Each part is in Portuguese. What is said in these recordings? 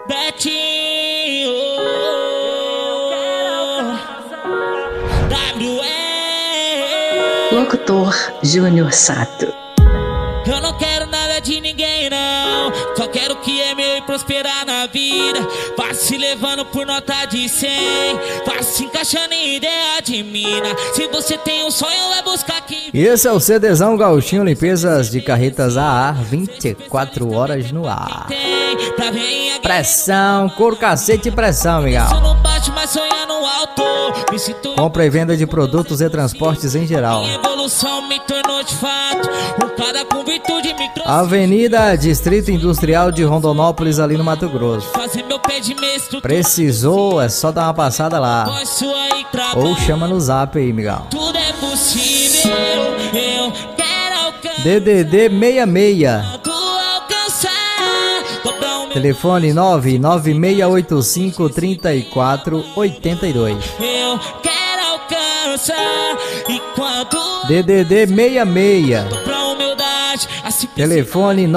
Betinho, Locutor Júnior Sato. eu não quero nada de ninguém não, só quero o que é meu e prosperar na vida. Vai se levando por nota de 100, vai se encaixando em ideia de mina. Se você tem um sonho, vai buscar aqui. Esse é o CDzão Gauchinho Limpezas de Carretas AA, 24 horas no ar. Pressão, couro, cacete e pressão, Miguel. Compra e venda de produtos e transportes em geral. Avenida Distrito Industrial de Rondonópolis, ali no Mato Grosso. Precisou, é só dar uma passada lá. Ou chama no zap aí, Miguel. Tudo é possível, eu quero alcançar. DDD 66. Telefone 996853482. Eu quero alcançar enquanto DDD 66. pra humildade, a Telefone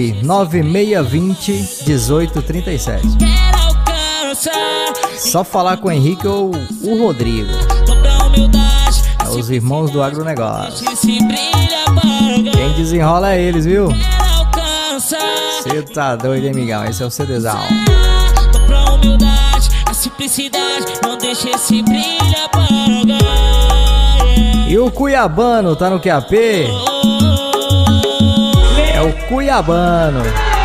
996201837. quero alcançar. Só falar com o Henrique ou o Rodrigo. Pra humildade, É os irmãos do agronegócio. se brilha paga. Quem desenrola é eles, viu? Quero alcançar. Cê tá doido, hein, Migão? Esse é o CDzão. Pra humildade, a simplicidade, não deixa esse brilho apagar. E o Cuiabano tá no QAP? É o Cuiabano.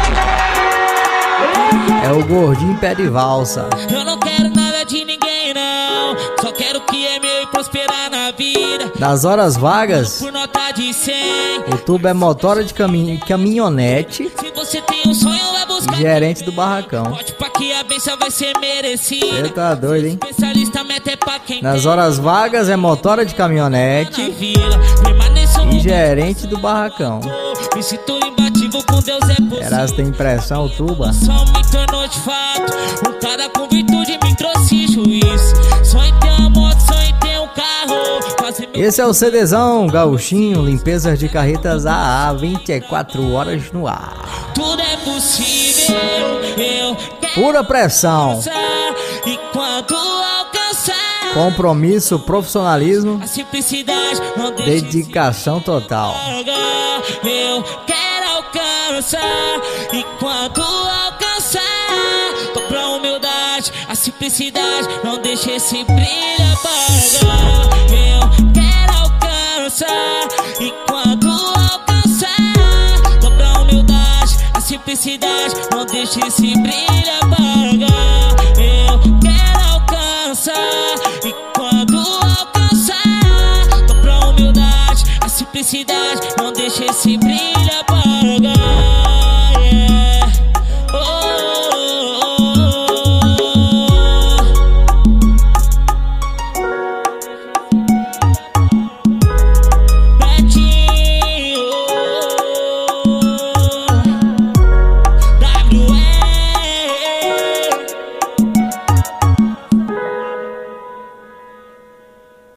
É o gordinho pé de valsa. Eu não quero nada de ninguém não, só quero o que é meu e prosperar na vida. Nas horas vagas, Por nota de 100, o tubo é motora de caminhonete se você tem um sonho, vai e buscar. gerente do barracão. Bote pra que a benção vai ser merecida. Cê tá doido, hein? Especialista mete é pra quem Nas tem horas vagas é motora de na caminhonete vila. Permaneço e gerente do barracão. me sinto imbatível, com Deus é possível. Eras tem impressão, tuba? Só me tornou de fato um cara com virtude, me trouxe juízo. Sonho em ter uma moto, sonho em ter um carro. Fazer meu Esse é o CDzão Gauchinho Limpezas de Carretas AA, 24 horas no ar. tudo é possível. Eu quero Pura pressão, alcançar enquanto alcançar. compromisso, profissionalismo, A simplicidade não deixa dedicação total. eu quero alcançar enquanto alcançar. Tô pra humildade, a simplicidade, não deixa esse brilho apagar. Eu quero alcançar enquanto alcançar. Tô pra humildade, a simplicidade, não deixa esse brilho apagar. Eu quero alcançar enquanto alcançar. Tô pra humildade, a simplicidade, não deixa esse brilho